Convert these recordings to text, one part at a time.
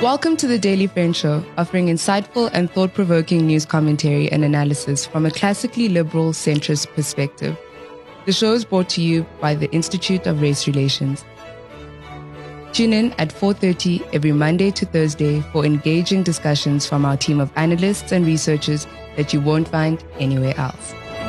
Welcome to the Daily Friend Show, offering insightful and thought-provoking news commentary and analysis from a classically liberal centrist perspective. The show is brought to you by the Institute of Race Relations. Tune in at 4:30 every Monday to Thursday for engaging discussions from our team of analysts and researchers that you won't find anywhere else.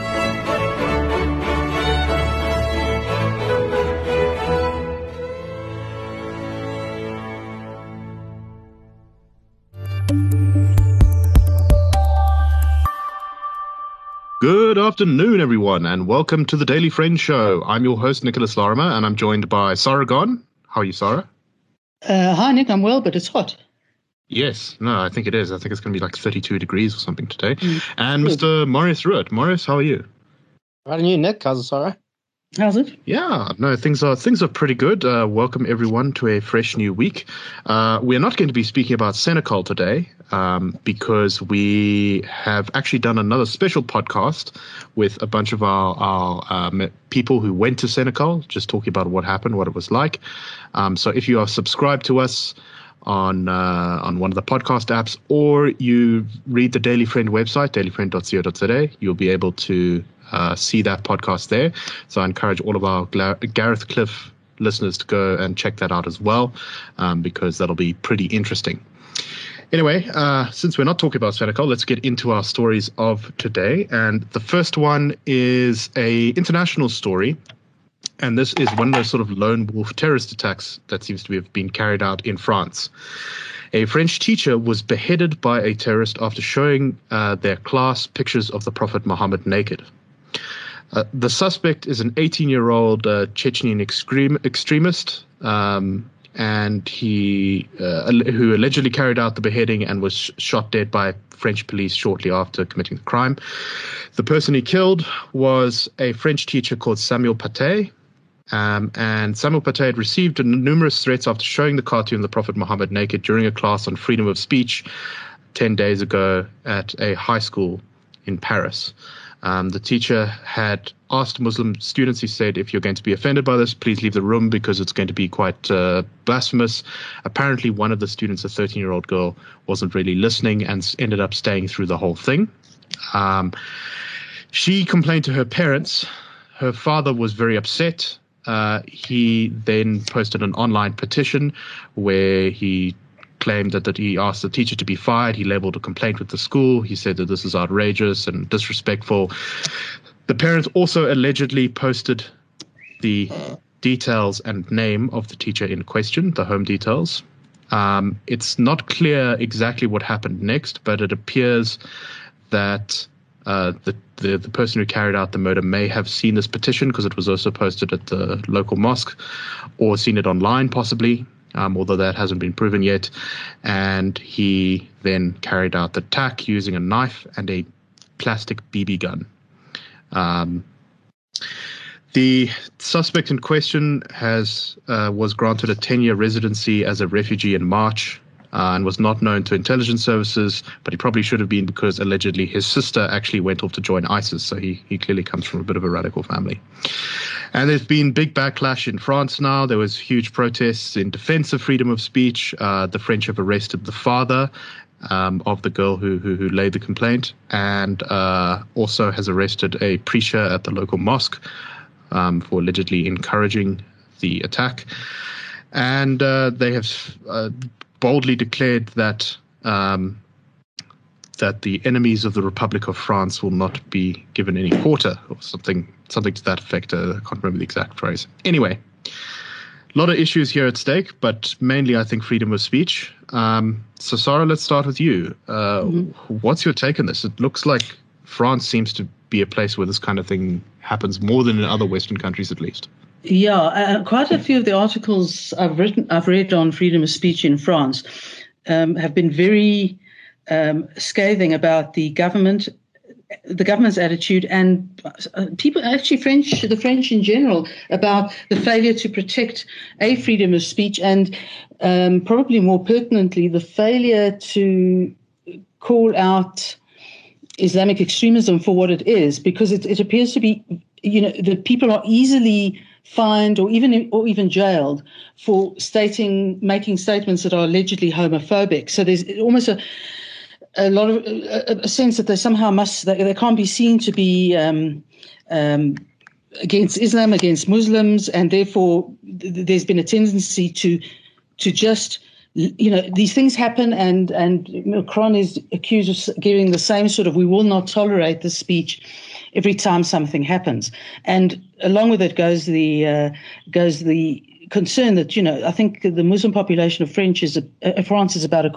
Good afternoon, everyone, and welcome to the Daily Friend Show. I'm your host, Nicholas Larimer, and I'm joined by Sarah Gon. How are you, Sarah? Hi, Nick. I'm well, but it's hot. Yes. No, I think it is. I think it's going to be like 32 degrees or something today. And good. Mr. Maurice Ruitt. Maurice, how are you? Right on you, Nick. How's it, Sarah? How's it? Yeah, no, things are pretty good. Welcome everyone to a fresh new week. We're not going to be speaking about Senegal today because we have actually done another special podcast with a bunch of our people who went to Senegal, just talking about what happened, what it was like. So if you are subscribed to us on one of the podcast apps, or you read the Daily Friend website, dailyfriend.co.za, you'll be able to see that podcast there. So I encourage all of our Gareth Cliff listeners to go and check that out as well, because that'll be pretty interesting. Anyway, since we're not talking about Senegal, let's get into our stories of today. And the first one is a international story. And this is one of those sort of lone wolf terrorist attacks that seems to have been carried out in France. A French teacher was beheaded by a terrorist after showing their class pictures of the Prophet Muhammad naked. The suspect is an 18-year-old Chechen extremist, and he who allegedly carried out the beheading and was shot dead by French police shortly after committing the crime. The person he killed was a French teacher called Samuel Paty. And Samuel Paty had received numerous threats after showing the cartoon of the Prophet Muhammad naked during a class on freedom of speech 10 days ago at a high school in Paris. The teacher had asked Muslim students, he said, if you're going to be offended by this, please leave the room because it's going to be quite blasphemous. Apparently, one of the students, a 13-year-old girl, wasn't really listening and ended up staying through the whole thing. She complained to her parents. Her father was very upset. He then posted an online petition where he claimed that he asked the teacher to be fired. He labeled a complaint with the school. He said that this is outrageous and disrespectful. The parents also allegedly posted the details and name of the teacher in question, the home details. It's not clear exactly what happened next, but it appears that the person who carried out the murder may have seen this petition because it was also posted at the local mosque, or seen it online possibly, although that hasn't been proven yet. And he then carried out the attack using a knife and a plastic BB gun. The suspect in question was granted a 10-year residency as a refugee in March. And was not known to intelligence services, but he probably should have been because allegedly his sister actually went off to join ISIS. So he clearly comes from a bit of a radical family. And there's been big backlash in France now. There was huge protests in defense of freedom of speech. The French have arrested the father of the girl who laid the complaint, and also has arrested a preacher at the local mosque for allegedly encouraging the attack. And they have boldly declared that that the enemies of the Republic of France will not be given any quarter, or something to that effect. I can't remember the exact phrase. Anyway, a lot of issues here at stake, but mainly I think freedom of speech. So Sarah, let's start with you. What's your take on this? It looks like France seems to be a place where this kind of thing happens more than in other Western countries, at least. Yeah, quite a few of the articles I've read on freedom of speech in France have been very scathing about the government's attitude, and people, actually the French in general, about the failure to protect freedom of speech, and probably more pertinently, the failure to call out Islamic extremism for what it is, because it appears to be, that people are easily fined or even jailed for making statements that are allegedly homophobic. So there's almost a lot of a sense that they somehow they can't be seen to be against Islam, against Muslims, and therefore there's been a tendency to just, these things happen, and Macron is accused of giving the same sort of, we will not tolerate this speech every time something happens. And along with it goes the concern that, I think the Muslim population of France is about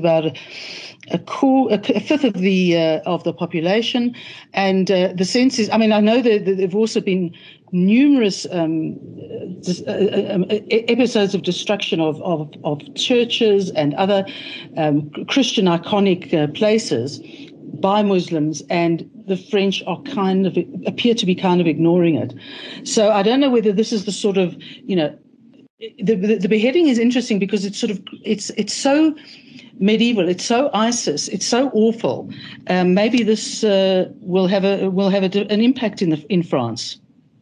a fifth of the population, and the sense is, I know that there've also been numerous episodes of destruction of churches and other Christian iconic places by Muslims, and the French are appear to be kind of ignoring it. So I don't know whether this is the sort of, the beheading is interesting because it's sort of it's so medieval, it's so ISIS, it's so awful. Maybe this will have an impact in France.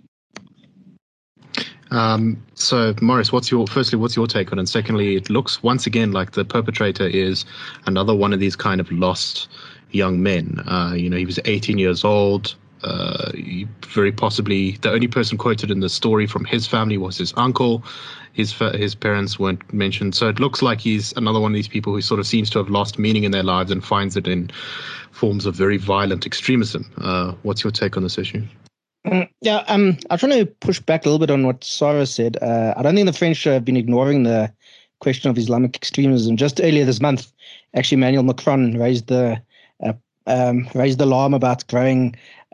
So Maurice, what's your take on it? And secondly, it looks once again like the perpetrator is another one of these kind of lost young men. He was 18 years old. Very possibly the only person quoted in the story from his family was his uncle. His parents weren't mentioned. So it looks like he's another one of these people who sort of seems to have lost meaning in their lives and finds it in forms of very violent extremism. What's your take on this issue? I'm trying to push back a little bit on what Sarah said. I don't think the French have been ignoring the question of Islamic extremism. Just earlier this month, actually, Emmanuel Macron raised the alarm about growing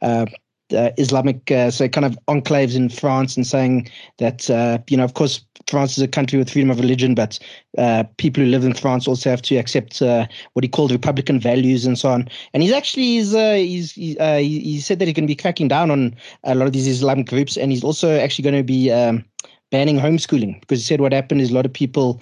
Islamic so kind of enclaves in France, and saying that of course France is a country with freedom of religion, but people who live in France also have to accept what he called Republican values and so on. And he said that he's going to be cracking down on a lot of these Islamic groups, and he's also actually going to be banning homeschooling, because he said what happened is a lot of people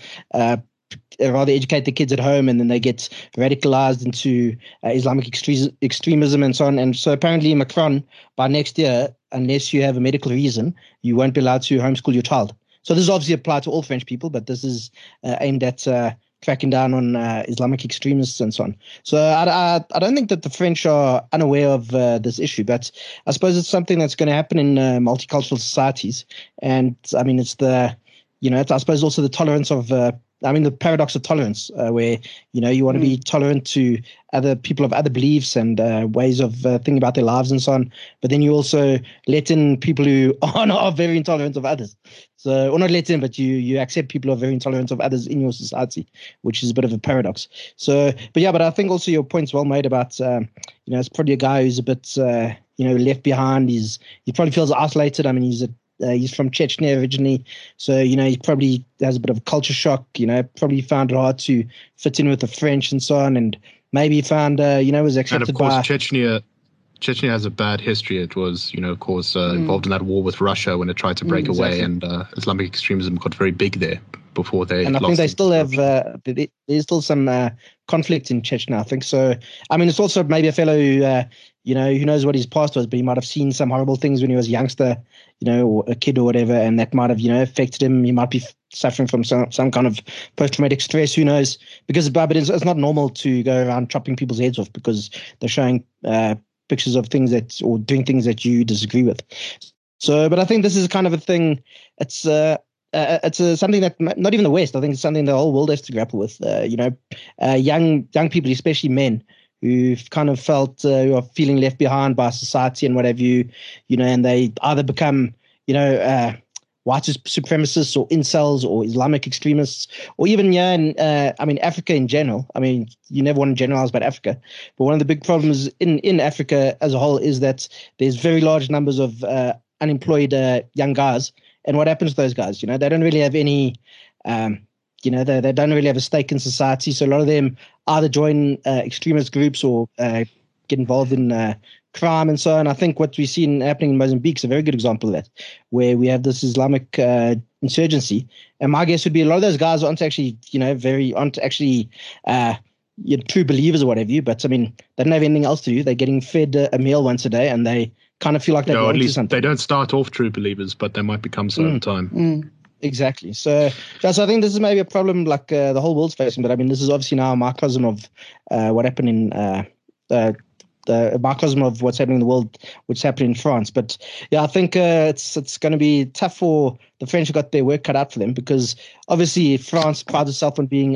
rather educate the kids at home, and then they get radicalized into Islamic extremism and so on. And so apparently Macron, by next year, unless you have a medical reason, you won't be allowed to homeschool your child. So this is obviously applied to all French people, but this is aimed at cracking down on Islamic extremists and so on. So I don't think that the French are unaware of this issue, but I suppose it's something that's going to happen in multicultural societies. And I mean, it's I suppose also the tolerance of the paradox of tolerance, where, you want to be tolerant to other people of other beliefs and ways of thinking about their lives and so on. But then you also let in people who are very intolerant of others. So, or not let in, but you accept people who are very intolerant of others in your society, which is a bit of a paradox. So, but I think also your point's well made about, it's probably a guy who's a bit, left behind. He probably feels isolated. I mean, he's from Chechnya originally, so he probably has a bit of a culture shock. Probably found it hard to fit in with the French and so on, and maybe found was accepted. And of course, Chechnya has a bad history. It was, of course, involved in that war with Russia when it tried to break away, and Islamic extremism got very big there before they. And I think they still have. There's still some conflict in Chechnya, I think. So, I mean, it's also maybe a fellow who, who knows what his past was, but he might have seen some horrible things when he was a youngster, or a kid or whatever, and that might have, affected him. He might be suffering from some kind of post-traumatic stress. Who knows? Because, but it's not normal to go around chopping people's heads off because they're showing pictures of things or doing things that you disagree with. So, but I think this is kind of a thing. It's something that not even the West. I think it's something the whole world has to grapple with. Young people, especially men, who've kind of felt who are feeling left behind by society and what have you, and they either become, white supremacists or incels or Islamic extremists, or even Africa in general. I mean, you never want to generalize about Africa, but one of the big problems in Africa as a whole is that there's very large numbers of unemployed young guys. And what happens to those guys? They don't really have any, they don't really have a stake in society. So a lot of them either join extremist groups or get involved in crime and so on. I think what we've seen happening in Mozambique is a very good example of that, where we have this Islamic insurgency. And my guess would be a lot of those guys aren't actually, true believers or whatever, but I mean, they don't have anything else to do. They're getting fed a meal once a day, and they kind of feel like they belong at to least something. they don't start off true believers, but they might become so over time. Exactly. So I think this is maybe a problem like the whole world's facing. But I mean, this is obviously now a microcosm of what happened in the microcosm of what's happening in the world, what's happening in France. But yeah, I think it's going to be tough for the French who got their work cut out for them, because obviously France prides itself on being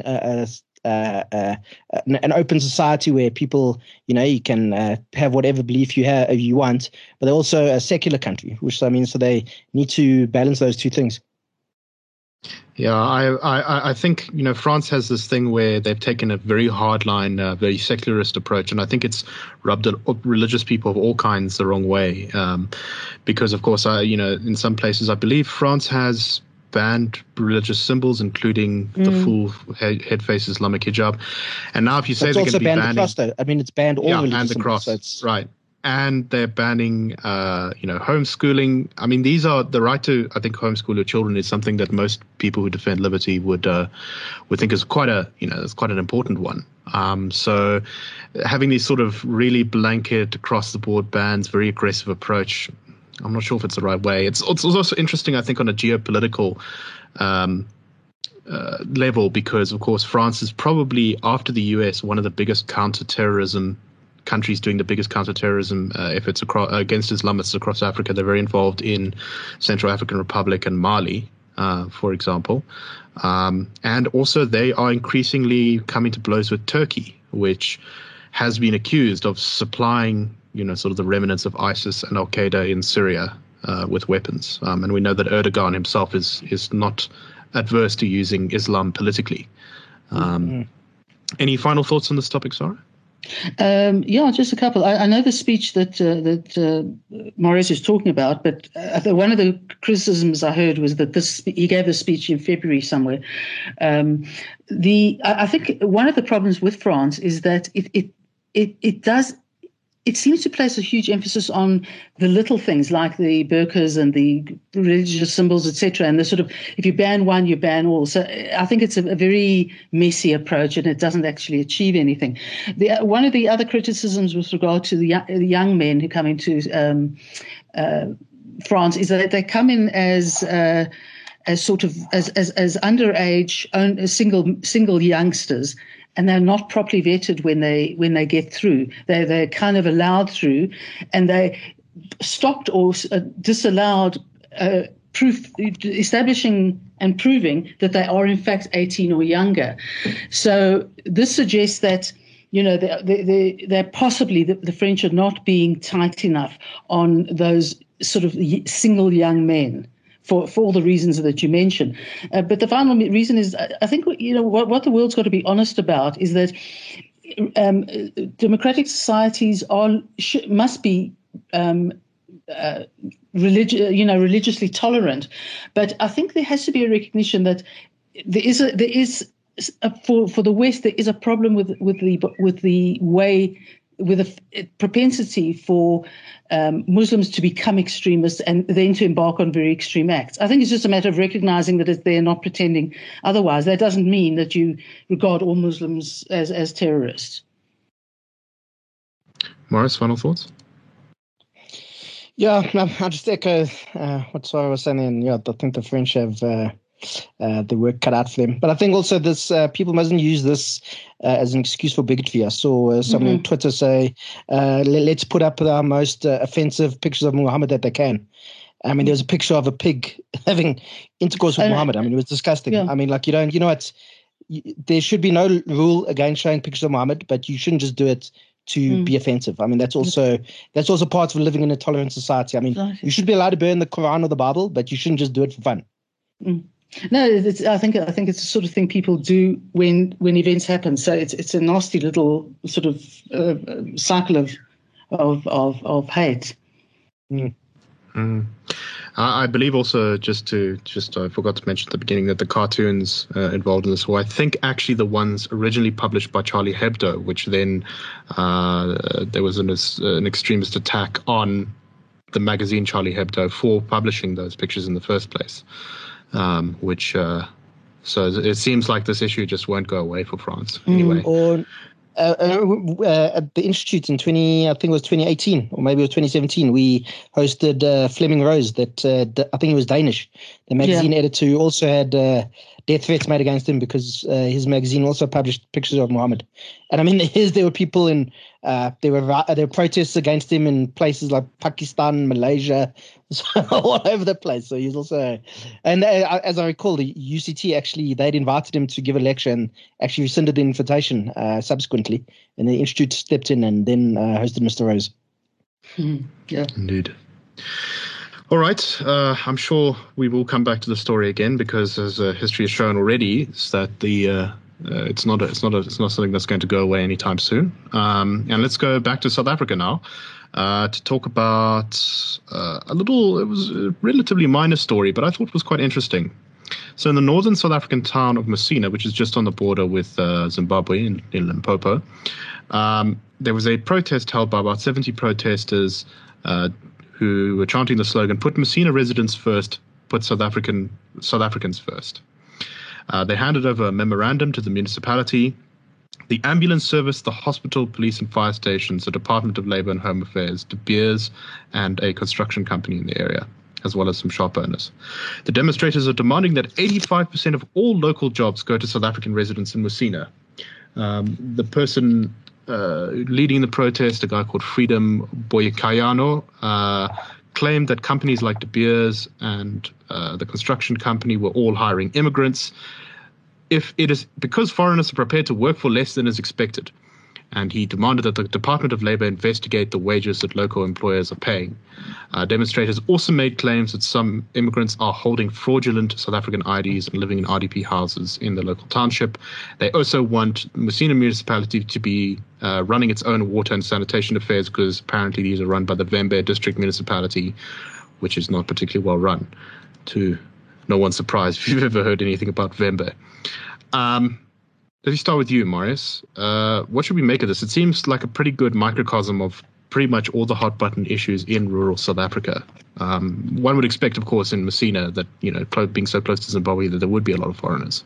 an open society where people, you can have whatever belief you want, but they're also a secular country, which I mean, so they need to balance those two things. Yeah, I think, France has this thing where they've taken a very hardline, very secularist approach, and I think it's rubbed religious people of all kinds the wrong way. Because, of course, in some places, I believe France has banned religious symbols, including the full head face Islamic hijab. And now if you say they're going to be banning... the cross, though. I mean, it's banned all religious and the symbols, cross, right. And they're banning, homeschooling. I mean, these are the right to, I think, homeschool your children is something that most people who defend liberty would think is quite an important one. So having these sort of really blanket across the board bans, very aggressive approach, I'm not sure if it's the right way. It's also interesting, I think, on a geopolitical level, because, of course, France is probably, after the US, one of the biggest counterterrorism countries doing the biggest counterterrorism efforts against Islamists across Africa. They're very involved in Central African Republic and Mali, for example. And also they are increasingly coming to blows with Turkey, which has been accused of supplying, sort of the remnants of ISIS and Al-Qaeda in Syria with weapons. And we know that Erdogan himself is not adverse to using Islam politically. Any final thoughts on this topic, Sarah? Yeah, just a couple. I know the speech that Maurice is talking about, but one of the criticisms I heard was that he gave a speech in February somewhere. I think one of the problems with France is that it seems to place a huge emphasis on the little things like the burqas and the religious symbols, etc. And the sort of, if you ban one, you ban all. So I think it's a very messy approach, and it doesn't actually achieve anything. One of the other criticisms with regard to the young men who come into France is that they come in as underage, single youngsters. And they're not properly vetted when they get through. They're kind of allowed through, and they stopped or disallowed establishing and proving that they are in fact 18 or younger. So this suggests that they're possibly the French are not being tight enough on those sort of single young men. For all the reasons that you mentioned. But the final reason is, I think, what the world's got to be honest about is that democratic societies must be religiously tolerant. But I think there has to be a recognition that there is for the West, there is a problem with a propensity for Muslims to become extremists and then to embark on very extreme acts. I think it's just a matter of recognizing that they're not pretending otherwise. That doesn't mean that you regard all Muslims as terrorists. Maurice, final thoughts? Yeah, I'll just echo what Sarah was saying. And I think the French have the work cut out for them. But I think also this people mustn't use this as an excuse for bigotry. I saw someone on Twitter say, let's put up our most offensive pictures of Muhammad that they can. I mean, there's a picture of a pig having intercourse with Muhammad. I mean, it was disgusting. Yeah. I mean, like, there should be no rule against showing pictures of Muhammad, but you shouldn't just do it to be offensive. I mean, that's also part of living in a tolerant society. I mean, you should be allowed to burn the Quran or the Bible, but you shouldn't just do it for fun. No, I think it's the sort of thing people do when events happen. So it's a nasty little sort of cycle of hate. I believe also I forgot to mention at the beginning that the cartoons involved in this were, I think, actually the ones originally published by Charlie Hebdo, which then there was an extremist attack on the magazine Charlie Hebdo for publishing those pictures in the first place. So it seems like this issue just won't go away for France anyway. At the Institute in I think it was 2018 or maybe it was 2017, we hosted Fleming Rose, that I think he was Danish, the magazine editor, who also had death threats made against him because his magazine also published pictures of Muhammad. And I mean, there were people in, there were protests against him in places like Pakistan, Malaysia, all over the place. So he's also, and as I recall, the UCT actually, they'd invited him to give a lecture and actually rescinded the invitation subsequently. And the Institute stepped in and then hosted Mr. Rose. Yeah, indeed. All right. I'm sure we will come back to the story again because, as history has shown already, is that the it's not something that's going to go away anytime soon. And let's go back to South Africa now to talk about it was a relatively minor story, but I thought it was quite interesting. So in the northern South African town of Messina, which is just on the border with Zimbabwe in Limpopo, there was a protest held by about 70 protesters who were chanting the slogan, "Put Messina residents first, put South Africans first." They handed over a memorandum to the municipality, the ambulance service, the hospital, police and fire stations, the Department of Labour and Home Affairs, De Beers, and a construction company in the area, as well as some shop owners. The demonstrators are demanding that 85% of all local jobs go to South African residents in Messina. The person leading the protest, a guy called Freedom Boyekayano, claimed that companies like De Beers and the construction company were all hiring immigrants if it is because foreigners are prepared to work for less than is expected. And he demanded that the Department of Labour investigate the wages that local employers are paying. Demonstrators also made claims that some immigrants are holding fraudulent South African IDs and living in RDP houses in the local township. They also want Messina municipality to be running its own water and sanitation affairs because apparently these are run by the Vhembe district municipality, which is not particularly well run, to no one's surprise if you've ever heard anything about Vhembe. Let me start with you, Marius. What should we make of this? It seems like a pretty good microcosm of pretty much all the hot button issues in rural South Africa. One would expect, of course, in Messina that, being so close to Zimbabwe, that there would be a lot of foreigners.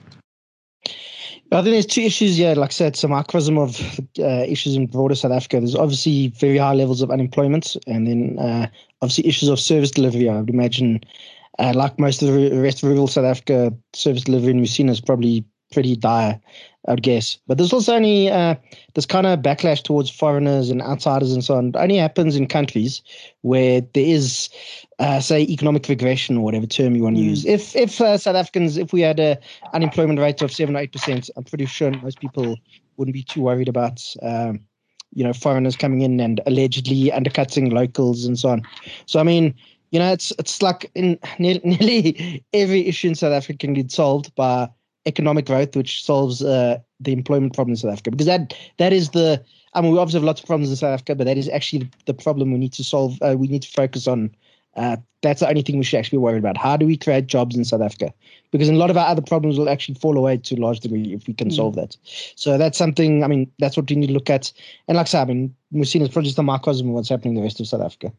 I think there's two issues here. Like I said, it's a microcosm of issues in broader South Africa. There's obviously very high levels of unemployment, and then obviously issues of service delivery. I would imagine, like most of the rest of rural South Africa, service delivery in Messina is probably pretty dire, I would guess. But there's also only this kind of backlash towards foreigners and outsiders and so on. It only happens in countries where there is, say, economic regression or whatever term you want to use. If South Africans, if we had an unemployment rate of 7 or 8%, I'm pretty sure most people wouldn't be too worried about, foreigners coming in and allegedly undercutting locals and so on. So, I mean, it's like in nearly every issue in South Africa can get solved by economic growth, which solves the employment problem in South Africa, because that is we obviously have lots of problems in South Africa, but that is actually the problem we need to solve. We need to focus on. That's the only thing we should actually be worried about. How do we create jobs in South Africa? Because a lot of our other problems will actually fall away to a large degree if we can solve that. So that's something, that's what we need to look at. And like I said, we've seen it's probably just a microcosm of what's happening in the rest of South Africa.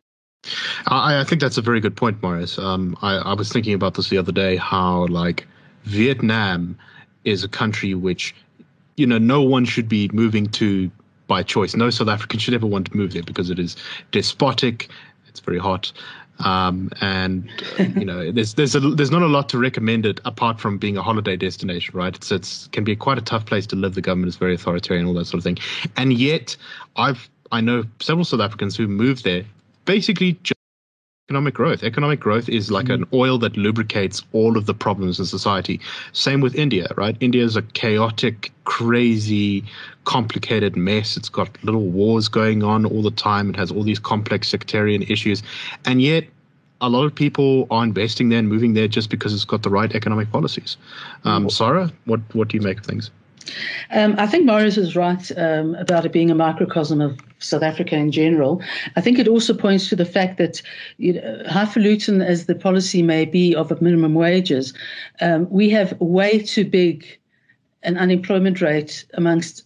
I think that's a very good point, Marius. I was thinking about this the other day, how Vietnam is a country which, no one should be moving to by choice. No South African should ever want to move there because it is despotic. It's very hot. There's not a lot to recommend it apart from being a holiday destination, right? It can be quite a tough place to live. The government is very authoritarian, all that sort of thing. And yet I know several South Africans who moved there basically just economic growth. Economic growth is like an oil that lubricates all of the problems in society. Same with India, right? India is a chaotic, crazy, complicated mess. It's got little wars going on all the time. It has all these complex sectarian issues. And yet a lot of people are investing there and moving there just because it's got the right economic policies. Sarah, what do you make of things? I think Marius is right about it being a microcosm of South Africa in general. I think it also points to the fact that, highfalutin as the policy may be of minimum wages, we have way too big an unemployment rate amongst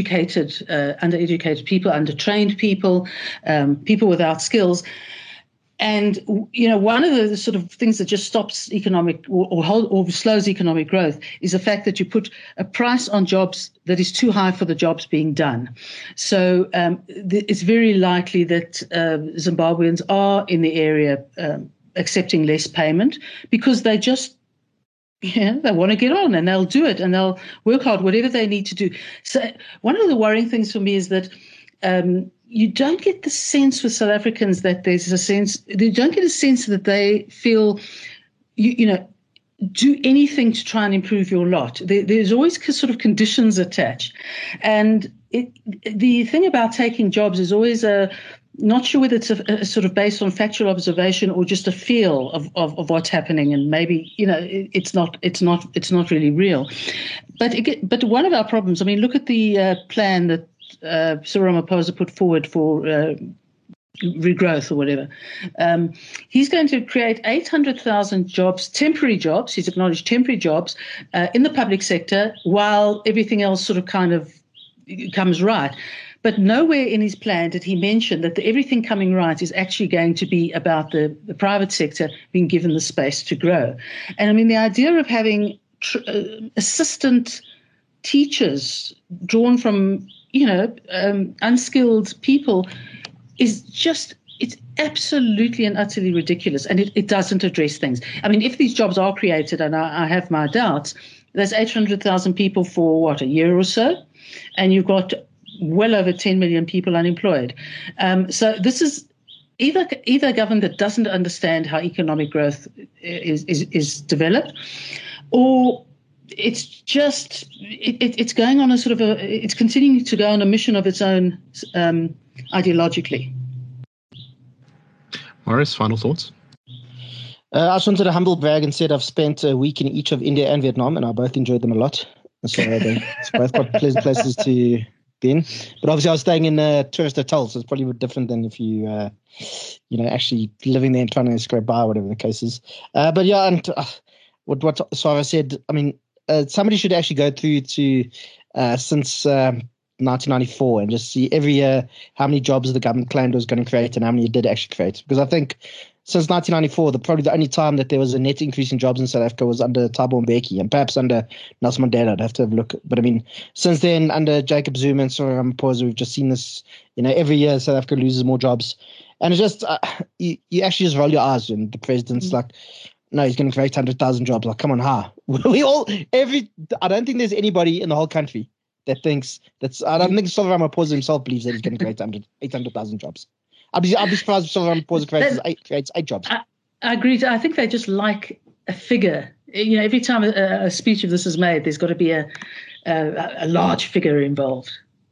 undereducated people, undertrained people, people without skills. And, one of the sort of things that just stops economic or slows economic growth is the fact that you put a price on jobs that is too high for the jobs being done. So it's very likely that Zimbabweans are in the area accepting less payment because they just they want to get on and they'll do it and they'll work hard, whatever they need to do. So one of the worrying things for me is that you don't get the sense with South Africans that you don't get a sense that they feel, do anything to try and improve your lot. There's always sort of conditions attached. And the thing about taking jobs is always not sure whether it's a sort of based on factual observation or just a feel of what's happening, and maybe it's not really real. But one of our problems, I mean, look at the plan that Cyril Ramaphosa put forward for regrowth or whatever. He's going to create 800,000 jobs, temporary jobs. He's acknowledged temporary jobs in the public sector, while everything else sort of kind of comes right. But nowhere in his plan did he mention that everything coming right is actually going to be about the private sector being given the space to grow. And I mean, the idea of having assistant teachers drawn from, unskilled people is just, it's absolutely and utterly ridiculous. And it doesn't address things. I mean, if these jobs are created, and I have my doubts, there's 800,000 people for a year or so, and you've got well over 10 million people unemployed. So this is either a government that doesn't understand how economic growth is developed, or it's just it's going on a sort of it's continuing to go on a mission of its own ideologically. Marius, final thoughts? I just wanted to humble brag and said I've spent a week in each of India and Vietnam, and I both enjoyed them a lot. So it's both quite pleasant places to be in. But obviously I was staying in a tourist hotel, so it's probably different than if you, actually living there and trying to scrape by, whatever the case is. But yeah, and what Sarah said, I mean, somebody should actually go through to since 1994 and just see every year how many jobs the government claimed it was going to create and how many it did actually create. Because I think since 1994, probably the only time that there was a net increase in jobs in South Africa was under Thabo Mbeki and perhaps under Nelson Mandela. I'd have to have a look. But I mean, since then, under Jacob Zuma and Cyril Ramaphosa, we've just seen this, every year South Africa loses more jobs. And it's just, you actually just roll your eyes when the president's like, no, he's going to create 100,000 jobs. Like, come on, I don't think there's anybody in the whole country that thinks I don't think Cyril Ramaphosa himself believes that he's going to create 800,000 jobs. I'd be surprised if Cyril Ramaphosa creates eight jobs. I agree. I think they just like a figure. Every time a speech of this is made, there's got to be a large figure involved.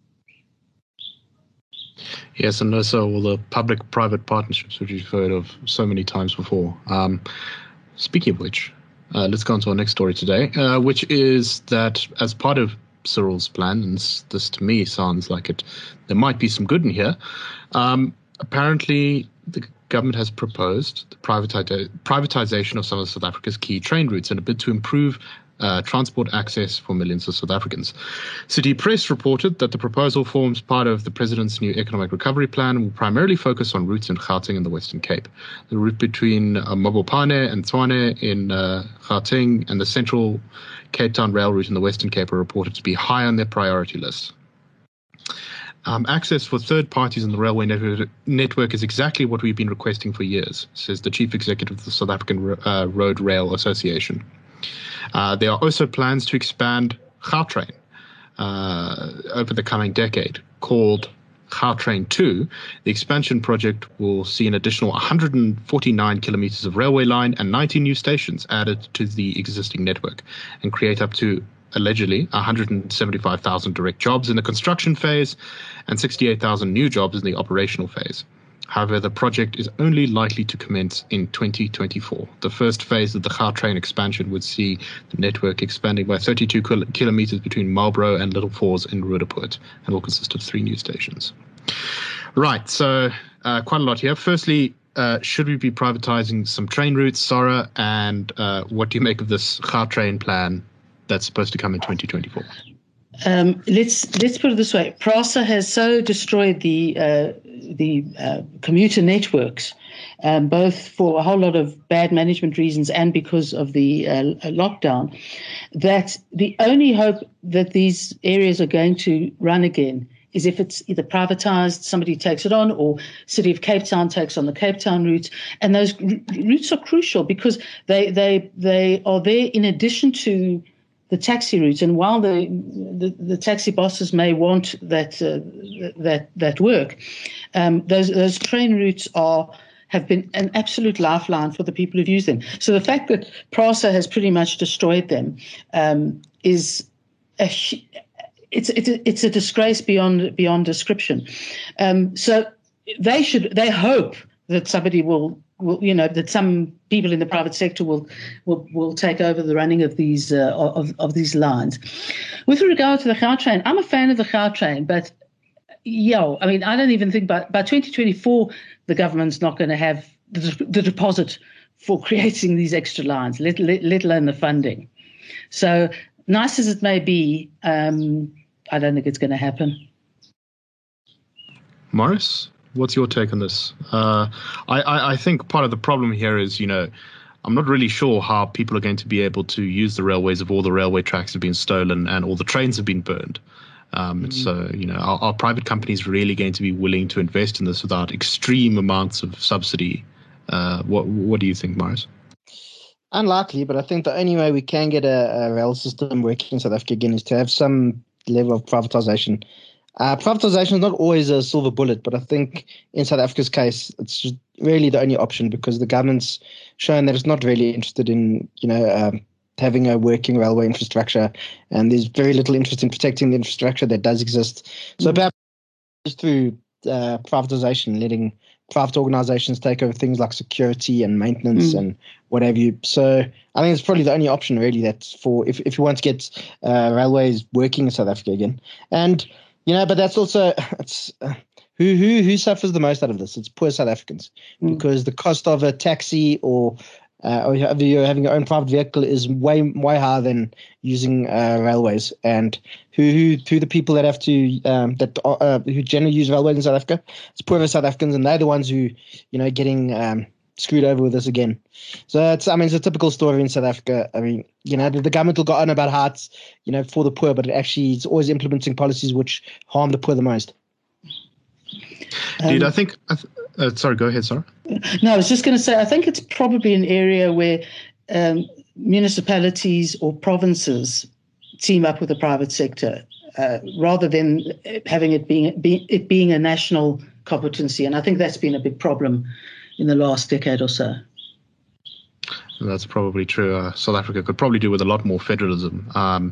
Yes, and also all the public-private partnerships, which you've heard of so many times before. Speaking of which, let's go on to our next story today, which is that as part of Cyril's plan, and this to me sounds like there might be some good in here, apparently the government has proposed the privatization of some of South Africa's key train routes in a bid to improve transport access for millions of South Africans. City Press reported that the proposal forms part of the president's new economic recovery plan and will primarily focus on routes in Gauteng and the Western Cape. The route between Mabopane and Tshwane in Gauteng and the Central Cape Town rail route in the Western Cape are reported to be high on their priority list. Access for third parties in the railway network is exactly what we've been requesting for years, says the chief executive of the South African Road Rail Association. There are also plans to expand Gautrain over the coming decade. Called Gautrain 2, the expansion project will see an additional 149 kilometers of railway line and 90 new stations added to the existing network and create up to allegedly 175,000 direct jobs in the construction phase and 68,000 new jobs in the operational phase. However, the project is only likely to commence in 2024. The first phase of the Gautrain expansion would see the network expanding by 32 kilometers between Marlborough and Little Falls in Roodepoort and will consist of 3 new stations. Right, so quite a lot here. Firstly, should we be privatizing some train routes, Sarah? And what do you make of this Gautrain plan that's supposed to come in 2024? Let's put it this way: PRASA has so destroyed the commuter networks, both for a whole lot of bad management reasons and because of the lockdown, that the only hope that these areas are going to run again is if it's either privatized, somebody takes it on, or City of Cape Town takes on the Cape Town routes. And those routes are crucial because they are there in addition to the taxi routes. And while the taxi bosses may want that work, those train routes have been an absolute lifeline for the people who've used them. So the fact that PRASA has pretty much destroyed them is it's a disgrace beyond description. So they hope that somebody will that some people in the private sector will take over the running of these lines. With regard to the Gautrain, I'm a fan of the Gautrain, but I mean, I don't even think by 2024 the government's not going to have the deposit for creating these extra lines, let alone the funding. So nice as it may be, I don't think it's going to happen. Morris, what's your take on this? I think part of the problem here is, I'm not really sure how people are going to be able to use the railways if all the railway tracks have been stolen and all the trains have been burned. So, are private companies really going to be willing to invest in this without extreme amounts of subsidy? What do you think, Morris? Unlikely, but I think the only way we can get a rail system working in South Africa again is to have some level of privatization. Privatization is not always a silver bullet, but I think in South Africa's case, it's just really the only option because the government's shown that it's not really interested in, having a working railway infrastructure, and there's very little interest in protecting the infrastructure that does exist. So perhaps through privatization, letting private organizations take over things like security and maintenance and what have you. So I think it's probably the only option really that's for if you want to get railways working in South Africa again. And but that's also who suffers the most out of this? It's poor South Africans because the cost of a taxi or you're having your own private vehicle is way higher than using railways. And who the people that have to who generally use railways in South Africa? It's poorer South Africans, and they're the ones who getting screwed over with this again. So it's a typical story in South Africa. I mean, the government will go on about how it's for the poor, but it's always implementing policies which harm the poor the most. Dude, I think. Sorry, go ahead, Sarah. No, I was just going to say, I think it's probably an area where municipalities or provinces team up with the private sector rather than having it being a national competency. And I think that's been a big problem in the last decade or so. That's probably true. South Africa could probably do with a lot more federalism. And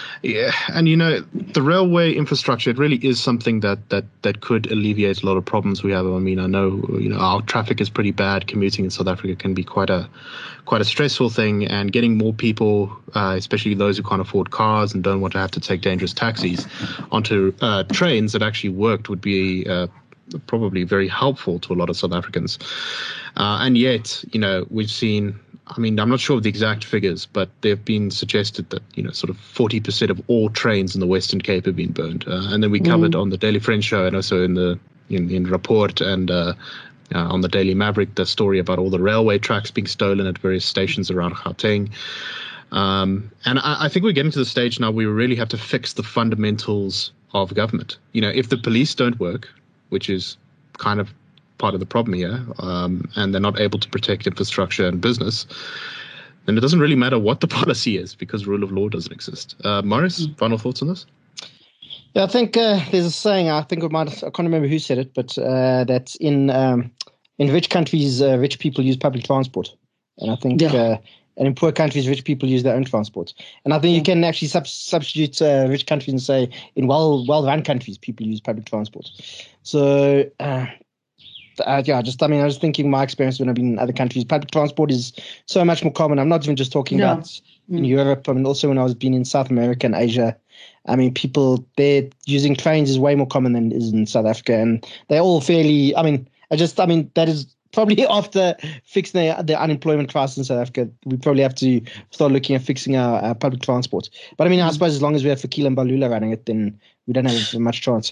the railway infrastructure, it really is something that could alleviate a lot of problems we have. I mean, I know our traffic is pretty bad. Commuting in South Africa can be quite a stressful thing, and getting more people, especially those who can't afford cars and don't want to have to take dangerous taxis, onto trains that actually worked would be probably very helpful to a lot of South Africans. And yet, we've seen. I mean, I'm not sure of the exact figures, but they've been suggested that, sort of 40% of all trains in the Western Cape have been burned. And then we covered on the Daily Friend show and also in Report and on the Daily Maverick, the story about all the railway tracks being stolen at various stations around Gauteng. And I think we're getting to the stage now where we really have to fix the fundamentals of government. If the police don't work, which is kind of part of the problem here, and they're not able to protect infrastructure and business, then it doesn't really matter what the policy is because rule of law doesn't exist. Morris, final thoughts on this? Yeah, I think there's a saying, I can't remember who said it, but that in rich countries, rich people use public transport. And I think and in poor countries, rich people use their own transport. And I think you can actually substitute rich countries and say in well-run countries, people use public transport. So I was thinking my experience when I've been in other countries, public transport is so much more common. I'm not even just talking about in Europe. I mean, also when I was been in South America and Asia, I mean, people there using trains is way more common than it is in South Africa. And they're all fairly, that is probably after fixing the unemployment crisis in South Africa, we probably have to start looking at fixing our public transport. But I mean, I suppose as long as we have Fikile and Balula running it, then we don't have much chance.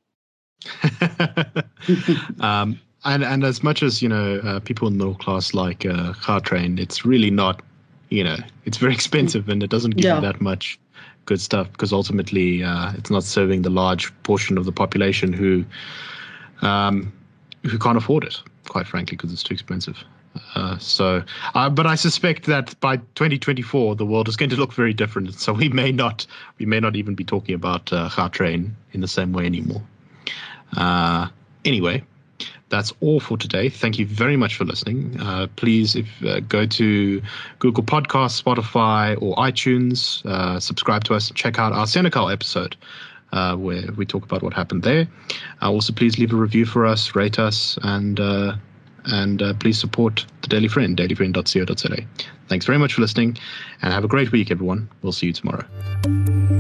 And as much as, people in the middle class like Gautrain, it's really not, it's very expensive and it doesn't give you that much good stuff because ultimately it's not serving the large portion of the population who can't afford it, quite frankly, because it's too expensive. But I suspect that by 2024, the world is going to look very different. So we may not even be talking about Gautrain in the same way anymore. Anyway, that's all for today. Thank you very much for listening. Please, go to Google Podcasts, Spotify, or iTunes. Subscribe to us. Check out our Senekal episode where we talk about what happened there. Also, please leave a review for us, rate us, and please support the Daily Friend, dailyfriend.co.za. Thanks very much for listening, and have a great week, everyone. We'll see you tomorrow.